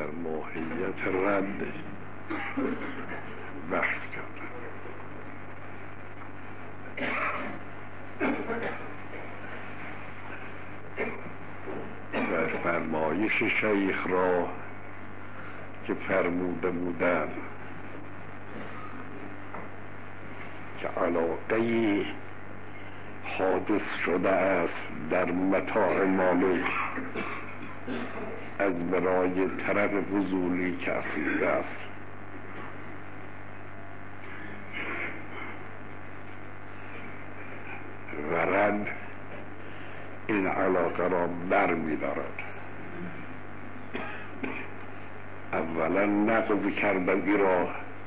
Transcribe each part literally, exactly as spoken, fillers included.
در ماهیت رد بحث کردن. و فرمایش شیخ را که فرموده بودن که علاقه حادث شده است در متاع مالک از برای طرف فضولی که افزوده است و رد این علاقه را بر می دارد. اولا نقض کردن ای را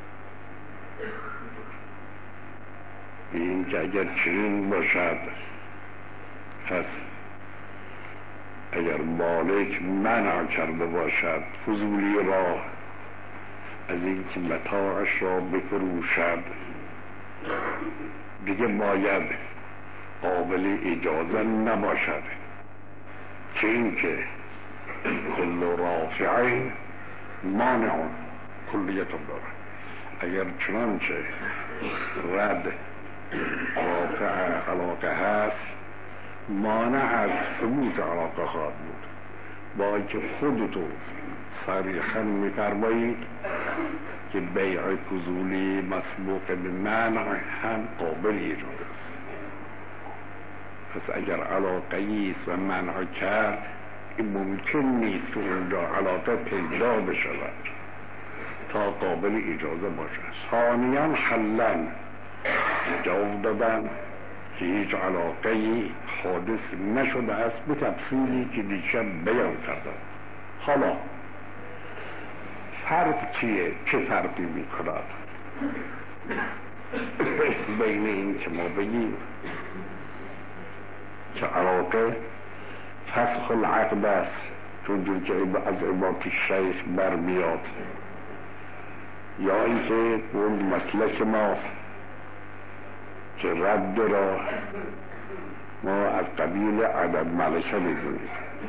به این که اگر چنین باشد پس اگر مالک منع کرده باشد فضولی را از اینکه متاعش را بفروشد دیگه باید قابل اجازه نباشد، چه اینکه کل رافعین مانعون کلیت داره. اگر چنانچه رد رافع علاقه هست مانع از ثبوت علاقه خواهد بود، با اینکه خودتون صریحا می‌فرمایید که بیع فضولی مسبوق به منع هم قابل ایجاد است. پس اگر علاقه ایست و منع کرد این ممکن نیست که اونجا علاقه پیدا بشود تا قابل اجازه باشد. ثانیاً حلاً جواب دادن که هیچ علاقه ای حادث نشده است به تفصیلی که دیشب بیان کردم. حالا فرق چیه؟ چه فرقی می کند بین این که ما بگیم که علاقه فسخ العقد است چون که از عبارت شیخ برمیاد، یا اینکه اون مسلک ماست که رد را ما از قبیل عدم ملکه میدونیم.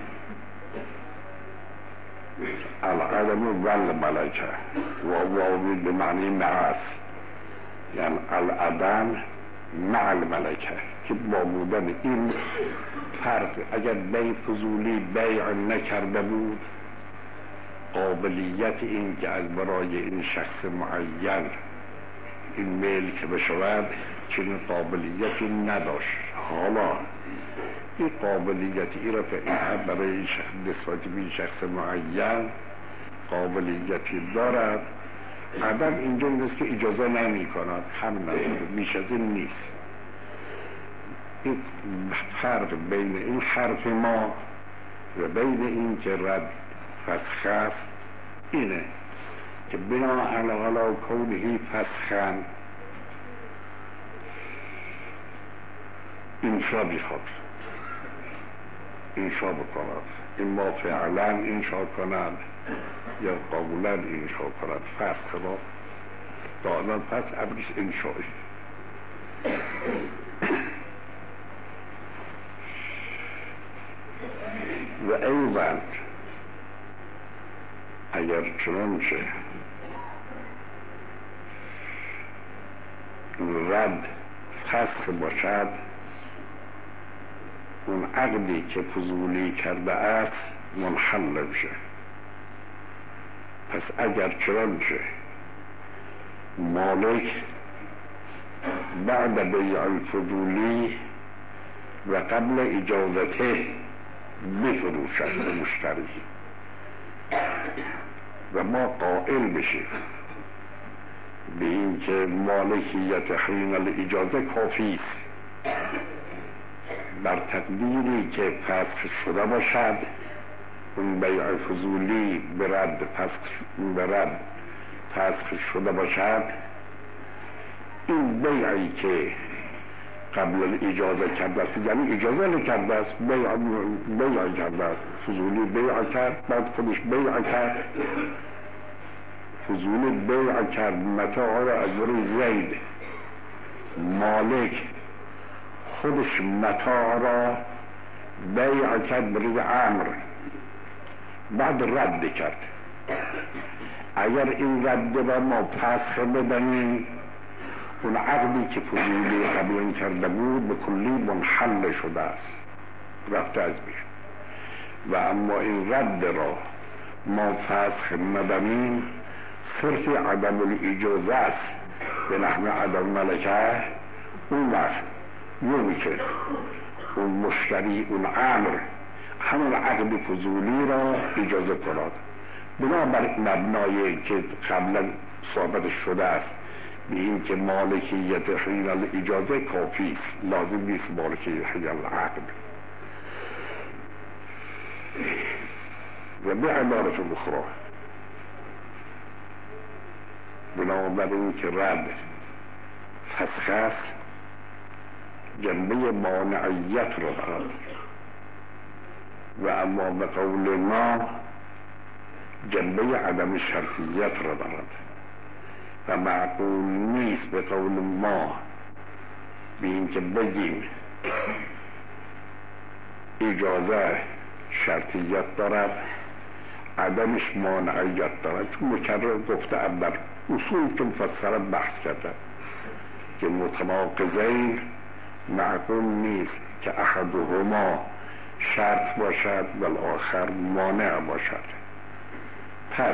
العدم ول ملکه و واوی به معنی معاص، یعنی العدم مع الملکه که با بودن این فرق اگر بیع فضولی بیع نکرده بود قابلیت این که از برای این شخص معین این ملک بشود چنین قابلیتی نداشت. حالا این قابلیتی را فعلا برای این شخص نسبت به این شخص معین قابلیتی دارد. عدم اینجا نیست که اجازه نمی کند، هم نداره، بیش از این نیست. این فرق بین این حرف ما و بین این که رد فسخ است اینه که بنا علا کونه فسخن انشا بخواد انشا بکند، این ما فعلا انشا کند یا قبولا انشا کند فسخ را دادن پس ابریش انشایی. و ایضا اگر چنانچه رد فسخ باشد اون عقدی که فضولی کرده است منحل بشه. پس اگر چنانچه مالک بعد بیع الفضولی و قبل اجازته بفروشد به مشتری و ما قائل بشیم به این که مالکیت حین الاجازه کافی است بر تقدیری که فسخ شده باشد اون بیع فضولی برد فسخ برد فسخ شده باشد، این بیعی که قبل الاجازه کرده است یعنی اجازه نکرده است بیع بیع کرده است فضولی بیع کرد بعد خودش بیع کرد فضولی بیع کرد متاع را از روی زید مالک خودش متاع را بیع کرد برای عمر بعد رد کرد اگر این رد را ما پسخ بدهیم، اون عقدی که فضولی قبول کرده بود به کلی منحل شده است، رفته از بین. و اما این رد را ما فسخ ندهیم، صرف عدم الاجازه است به نحو عدم ملکه. اون وقت یومی که اون مشتری اون امر همون عقد فضولی را اجازه کند، بنابر مبنای که قبلا ثابت شده است به این که مالکیت حین الاجازه کافی است، لازم نیست مالکیت حین العقد. و به عبارت اخرى، بنابراین که رد فسخ است، جنبه مانعیت را دارد و اما به قول ما جنبه عدم شرطیت را دارد و معقول نیست به قول ما به این که بگیم اجازه شرطیت دارد، عدمش مانعیت دارد. چون مکرر گفته در اصول که مفصلا بحث کرده که متناقضین معقول نیست که احدهما شرط باشد و الاخر مانع باشد. پس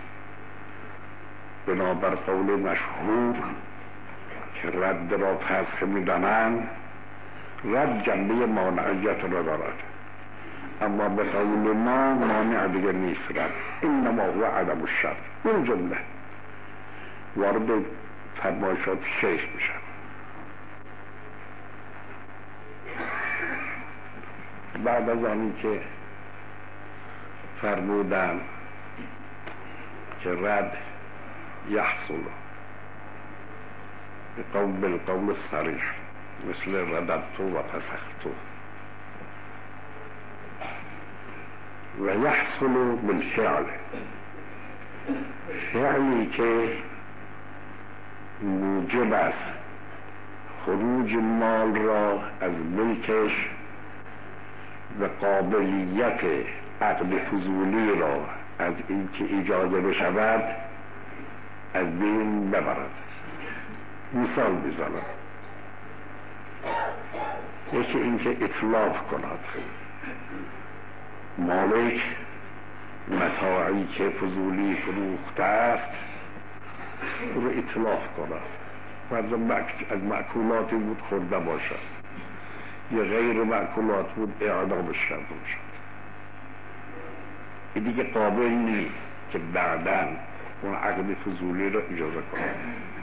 بنابر قول مشهور که رد را فسخ می‌دانند، رد جنبه مانعیت را دارد، اما به قول ما مانع دیگر نیست رد، انما هو عدم الشرط. این جمله وارد فرمایشات شیخ میشن. بعد از آنی که فرمودن که رد یحصل به قول بالقول الصریح مثل رددت و فسخت، و یحصل بالفعل، فعلی که موجب است خروج مال را از ملکش و قابلیت عقد فضولی را از اینکه اجازه بشود از بین ببرد. مثال بزنم، یکی اینکه اطلاف کند، مالک متاعی که فضولی فروخته است رو اطلاف کند و از مأکولاتی بود خورده باشد یا غیر مأکولات بود اعدامش کرده باشد. این دیگه قابل نیست که بعداً اون عقد فضولی رو اجازه کند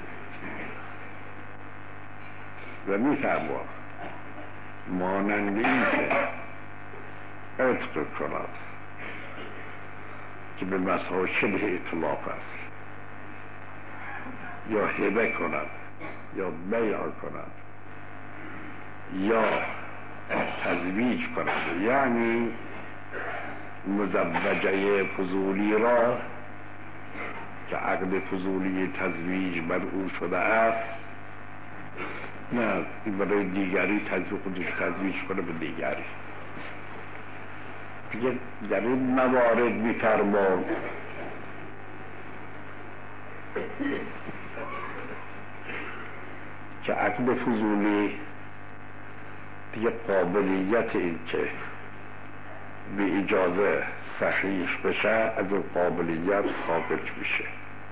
و می‌فرماید مانند این که عتق کند که به مساحه شبه اطلاف است، یا هبه کند یا بیع کند یا تزویج کند، یعنی مزوجه فضولی را که عقد فضولی تزویج بر او شده است، نه این برای دیگری تزویج خودش تزویج کنه به دیگری. دیگه در این موارد می‌فرماید که عقد فضولی دیگه قابلیت این که به اجازه صحیح بشه از این قابلیت خارج میشه.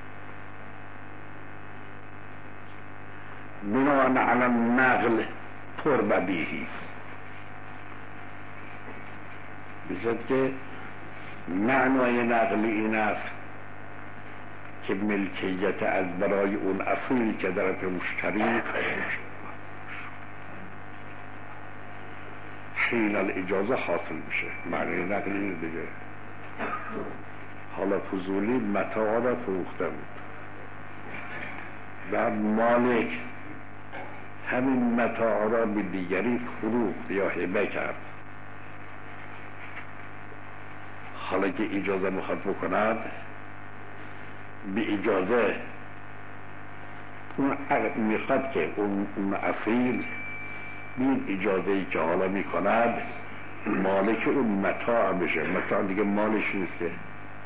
بناء علی النقل پر بدیهی است، بذات که معنای نقل این است که ملکیت از برای اون اصلی که در طرف مشتری حین الاجازه حاصل میشه. معنی نقل این دیگه. حالا فضولی متاع را فروخته بود و مالک همین متاع را به دیگری فروخت یا هبه کرد. حالا که اجازه میخواد بکند، به اجازه اون میخواد که اون, اون اصیل این اجازه ای که حالا میکند مالک اون متاع بشه. متاع دیگه مالش نیست که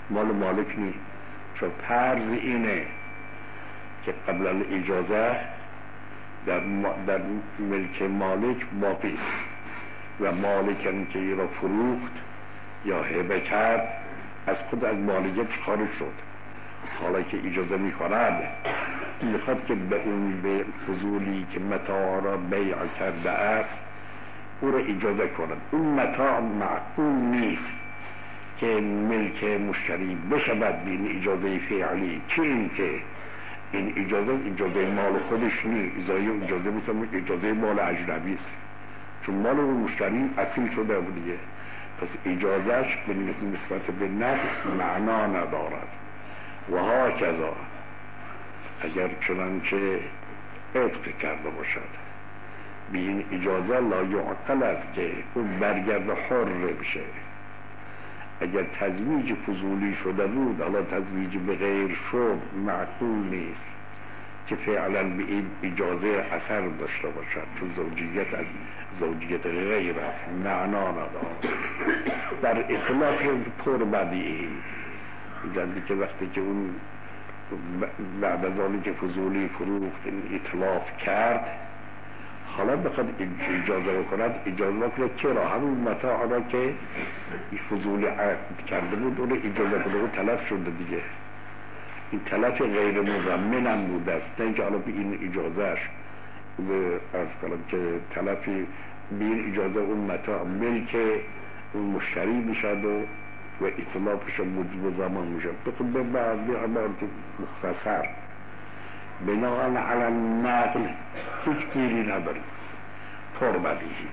مال مالک نیست. چون فرض اینه که قبل الاجازه در, در ملک مالک باقی است و مالک که ای را فروخت یا هبه کرد از خود از مالکیت خارج شد. حالا که اجازه می‌کند میخواد که به اون به فضولی که متاع را بیع کرده است او را اجازه کند. اون متاع معقول نیست که ملک مشتری بشود به این اجازه فعلی، چه این که این اجازه اجازه مال خودش نیست، اجازه مثل اجازه مال اجنبی است، چون مال اون مشتری اصیل شده بود دیگه. پس اجازهش به نسبت به نفس معنا ندارد. و ها کذا اگر چنانچه عتق کرده باشد به این اجازه لا یعقل است که اون برگرد حر بشه. اگر تزویج فضولی شده بود حالا تزویج به غیر شد معقول نیست که فعلا به این اجازه اثر داشته باشد، چون زوجیت از زوجیت غیر است، معنا ندارد. در اطلاق پر بدیعی جدی که وقتی که اون بعد از آنی که فضولی فروخت این اطلاف کرد حالا بخواد اجازه بکند اجازه بکند چرا؟ همون متاع را که این فضولی عقد کرده بود اون اجازه بده و تلف شده دیگه. این تلف غیر مضمن هم بود است، نه اینکه حالا به این اجازهش از کنم که تلفی به این اجازه اون متاع ملک اون مشتری میشد و و اطلافش موجب زمان میشه. بخود به بعد به عبارت مختصر بناهن علی نقل هیچ گیری نداریم، پر بدیهی.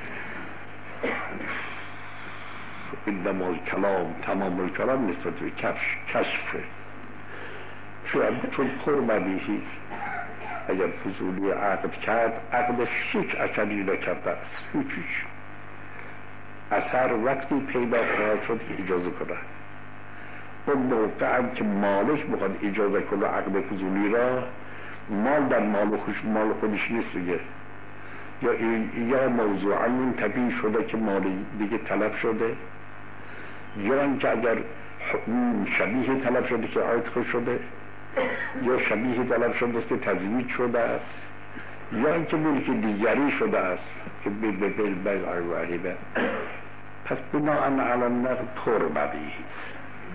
اینما الکلام تمام الکلام نسبت به کفش کشفه، چون پر بدیهی اگر فضولی عقد کرد عقدش هیچ اثری نکرده است، هیچ هیچ اثر وقتی پیدا خواهد شد که اجازه کنه. اون موقع هم که مالش بخواد اجازه کنه عقد فضولی را، مال در مال خوش مال خودش نیست دیگه، یا یا موضوعا منتفی شده که مال دیگه طلب شده، یا اینکه اگر شبیه طلب شده که عتق شده، یا شبیه طلب شده است که تزویج شده است، یا اینکه ملک دیگری شده است که به به به به پس بناهن علی النقل طور بدیهی است.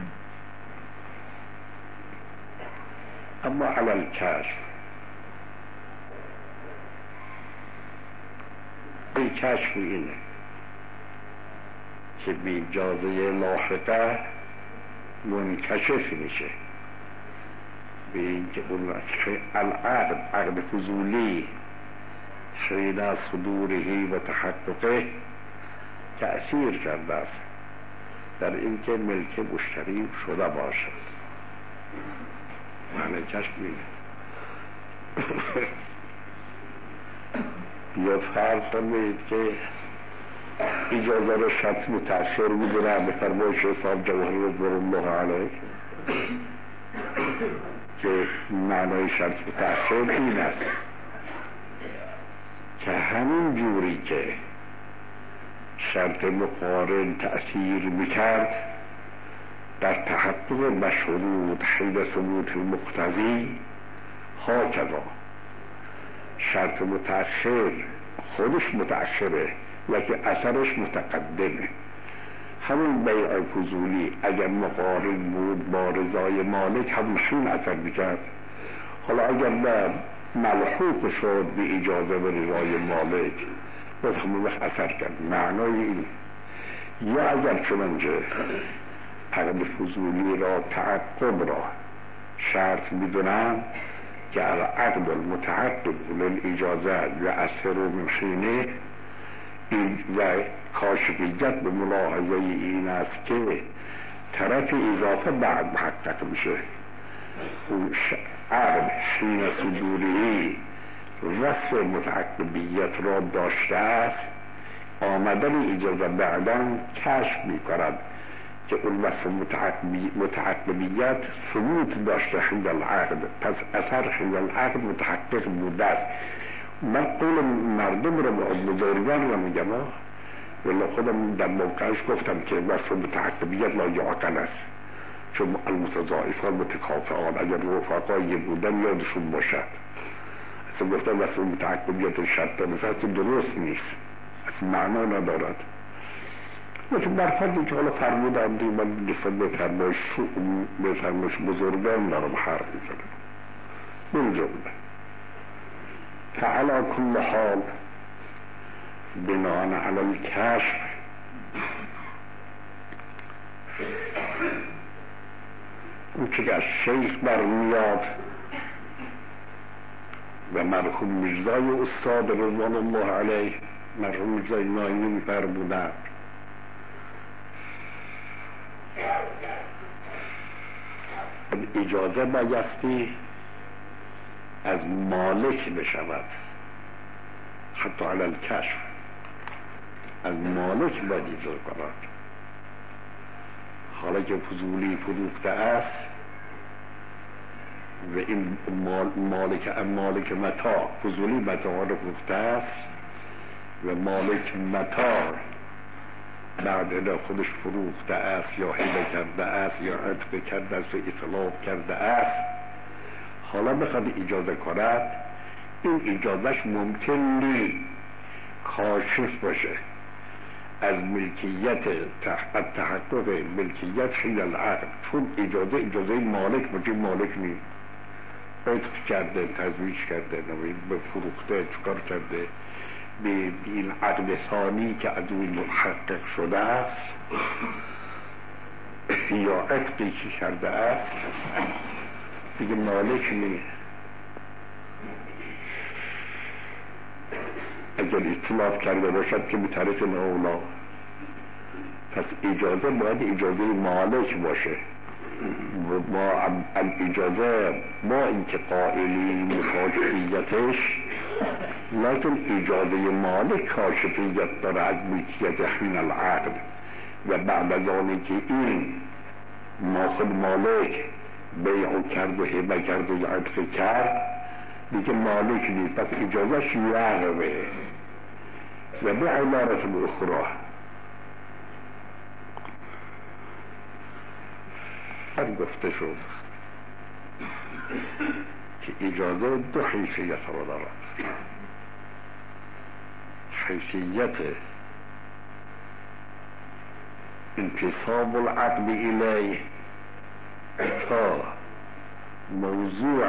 اما علی الکشف، این کشف اینه که بی اجازه لاحقه منکشف میشه به این که اون العقد عقد فضولی حین صدوره و تحققه تأثیر کرده است در اینکه ملک مشتری شده باشد. معنی کشف اینه. یا فرض کنید که اجازه را شرط متأثر می‌دونه به فرمایش حساب جواهری رضوان الله علیه که معنای شرط متأثر این است که همین جوری که شرط مقارن تأثیر میکرد در تحقق مشروط حین ثبوت المقتضی، ها کذا شرط متأثر خودش متأثره لیکن اثرش متقدمه. همون بیع فضولی اگر مقارن بود با رضای مالک همشون اثر میکرد. حالا اگر نه ملحوق شد به اجازه و رضای مالک باز همون وقت اثر کرد. معنای این یا اگر چنانچه عقد فضولی را تعقب را شرط میدونن که عقد المتعقب للاجازه و اثر من حینه و کاشفیت به ملاحظه این است که طرف اضافه بعد محقق میشه. عقد حین صدوری وصف متعقبیت را داشته است، آمدن اجازه بعدا کشف میکند که اون وصف متعقبیت ثبوت داشته حین العقد، پس اثر حین العقد متحقق بوده است. من قول مردم رو بزرگان رو میگم ولی خودم در موقعش گفتم که وصف متعقبیت لا یعقل است، چون المتضاعفان متکافئان، اگر رفقایی بودن یادشون باشد. اصلا گفتم واسه متعقبیت شرط رسد که درست نیست، اصلا معنا ندارد. لیکن در فرضی که حالا فرمودم دیگه من نسبت به فرمایش به فرمایش بزرگان دارم حرف میزنم. من جمله فعلا کل حال بناء علی الکشف اون که از شیخ برمیاد و مرحوم میرزای استاد رضوان الله علیه، مرحوم میرزای نایمی فرمودند اجازه بایستی از مالک بشود، حتی علی الکشف از مالک باید اجازه کند. حالا که فضولی فروخته است و این مال مالک مالک متاع فضولی متاع رو فروخته است و مالک متاع بعد از خودش فروخته است یا هبه کرده است یا عتق کرده است و اطلاق کرده است، حالا بخواد اجازه کند، این اجازهش ممکن نیست کاشف باشه از ملکیت تحقق تحقق ملکیت حین العقد، چون اجازه اجازه مالک باشه، مالک نیست، عتق کرده، تزویج کرده، به فروخته چکار کرده، به این عقد ثانی که از اون محقق شده است یا عتقی که کرده است دیگه مالک نیست. اگر اطلاق کرده باشد که به طرف اولا، پس اجازه باید اجازه مالک باشه. ما اجازه ما اینکه قائلیم کاشفیتش، لیکن اجازه مالک کاشفیت داره از ملکیت حین العقد و بعد از آنی که این ناصب مالک بیع کرد و هبه کرد و عتق کرد دیگه مالک نیست، پس اجازهش لغوه. و به عبارت اخرى هر گفته شد که اجازه دو حیثیت رو دارد. حیثیت انتصاب العقد الیه تا موضوع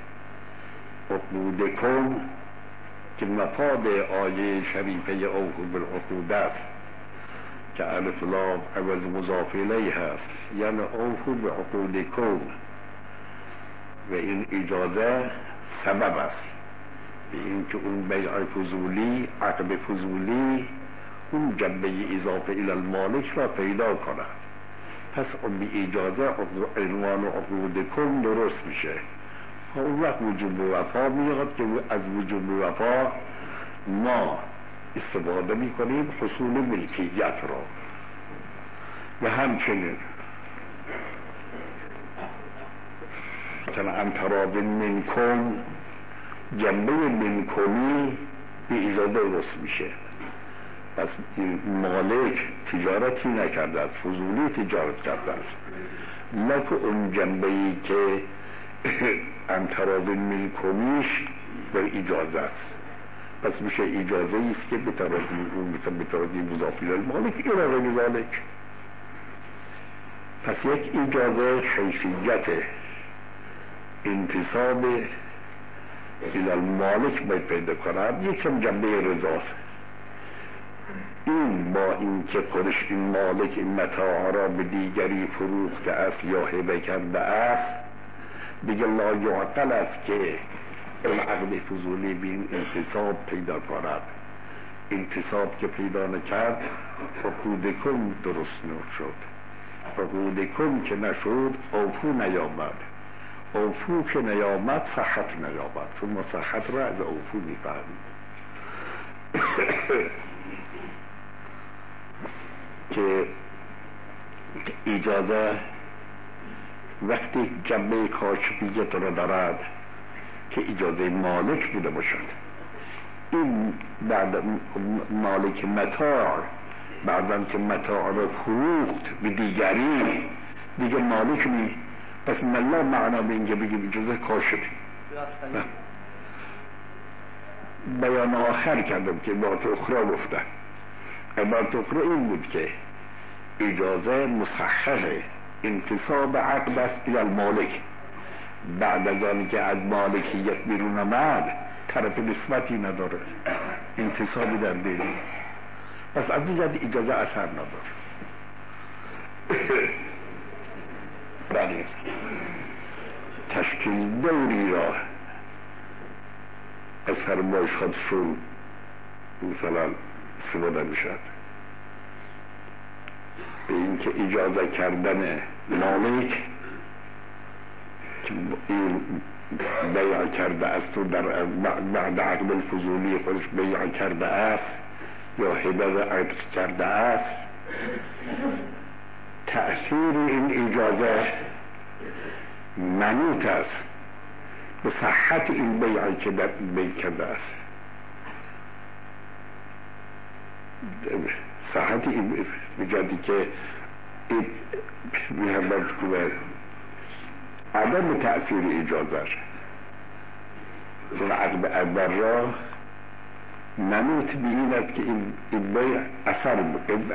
عقودکم که مفاد آیه شریفه اوفوا بالعقود است که الف لام عوض مضاف الیه هست، یعنی اوفوا بعقودکم، و این اجازه سبب است به این که اون بیع فضولی عقد فضولی اون جنبه اضافه الی المالک را پیدا کند. پس اون به اجازه عنوان عقودکم درست میشه. اون وقت وجوب وفا میاد که از وجوب وفا ما استفاده میکنیم حصول ملکیت را. و همچنین مثلا انتراض منکن، جنبه منکنی به اجازه درست میشه. پس مالک تجارتی نکرده است، فضولی تجارت کرده است، لکه اون جنبه ای که انتراض منکنیش به اجازه است، پس میشه اجازه ایست که به تراضی اون به تراضی مضافی للمالک ارائه بذالک. پس یک اجازه حیثیت انتصاب الى المالک باید پیدا کند، یکم جنبه رضاست. این با این که خودش این مالک این متاع را به دیگری فروخته است یا هبه کرده است، دیگه لا یعقل است که این عقد فضولی به این انتصاب پیدا کند. انتصاب که پیدا نکرد عقودکم درست نشد، عقودکم که نشد اوفو نیامد، اوفو که نیامد صحت نیامد، چون ما صحت را از اوفو میفهمیم. که اجازه وقتی جنبه کاشفیت را دارد که اجازه مالک بوده باشد، این بعد مالک متاع بعدن که متاع را فروخت به دیگری دیگه مالک نی. پس ملا معنا به اینکه بگیم اجازه کاشف. بیان آخر کردم که عبارت اخرى گفتن. عبارت اخرى این بود که اجازه مصحح انتصاب عقد است الى المالک. بعد از آن که از مالکیت بیرون آمد طرف نسبتی نداره، انتصابی در بین. پس از این جهت اجازه اثر نداره. بله، تشکیل دوری را از فرمایش خودشون مثلا استفاده میشد به اینکه اجازه کردن مالک که این بیع کرده است و در بعد عقد الفضولی خودش بیع کرده است یا هبه عقد کرده است، تأثیر این اجازه منوط است به صحت این بیعی که در بیع کرده است. صحت این بجادی که میهمد کنه عدم تأثیر اجازه چون عقد اول را منوط به این است که این بیع اثر بود.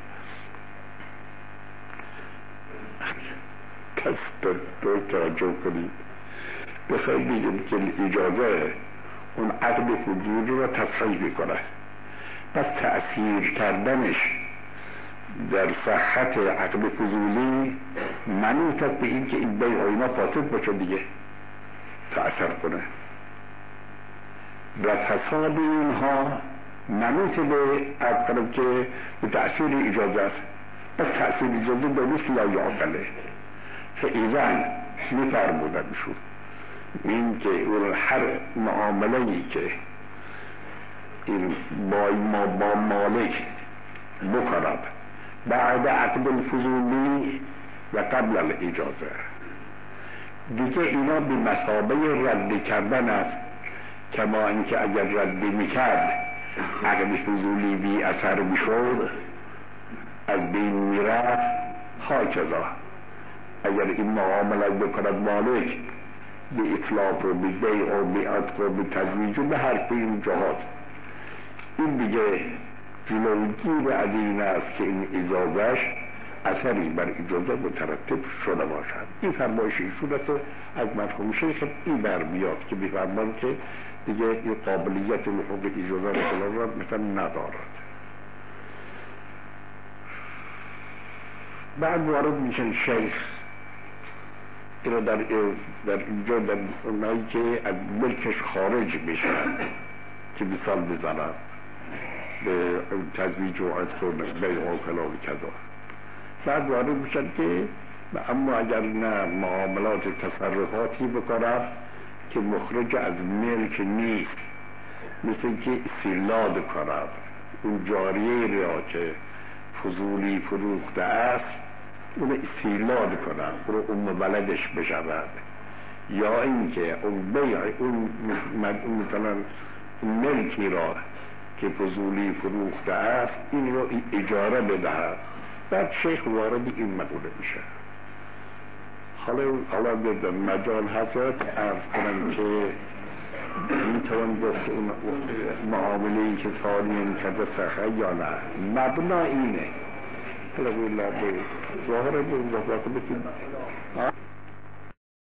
کس دو توجه کنید، بخواهی بگیم که اجازه اون عقد فضولی را تصحیح میکنه، پس تأثیر کردنش در صحت عقد فضولی منوط است به این که این بیع اینا فاسد باشه دیگه تا اثر کنه و فساد اینها منوط به عقد که به تأثیر اجازه است. پس تأثیر اجازه دانست لا یعقله فعیزن میفرمودن شد این که اون هر معامله‌ای که این با ما با مالک بکند بعد عقد الفضولی و قبل الاجازه دیگه اینا به مثابه رد کردن است، کما اینکه اگر رد میکرد عقد فضولی بی اثر میشد از بین میرفت. هاکذا اگر این معامله بکند مالک به اطلاق و به بیع و به عتق و به تزویج و به هر این جهات، این دیگه جلوگیر از این است که این اجازهش اثری بر اجازه مترتب شده باشد. این فرمایش ایشون است. از مرحوم شیخ این بر بیاد که بفرمان که دیگه این قابلیت حقوق اجازه را مثلا ندارد. بعد وارد میشن شیخ اینا در در اینجا در اونایی که از ملکش خارج میشن که مثال بزنن به تزویج و عتق و بیع و کلا و کذا. بعد وارد میشن که اما اگر نه معاملات تصرفاتی بکنن که مخرج از ملک نیست، مثل که استیلاد کند اون جاریه را که فضولی فروخته است اون استیلاد کنن برو اون ولدش بشود، یا اینکه اون بیع اون مثلا ملکی را که فضولی فروخته است این رو اجاره بدهد. بعد شیخ وارد این مقوله میشه. حالا حالا به مجال حضرت عرض کنم که میتوان گفت اون معامله‌ای که ثانیاً کرده صحیح یا نه. مبنا اینه حالا بولا به ظاهر به وقت بسید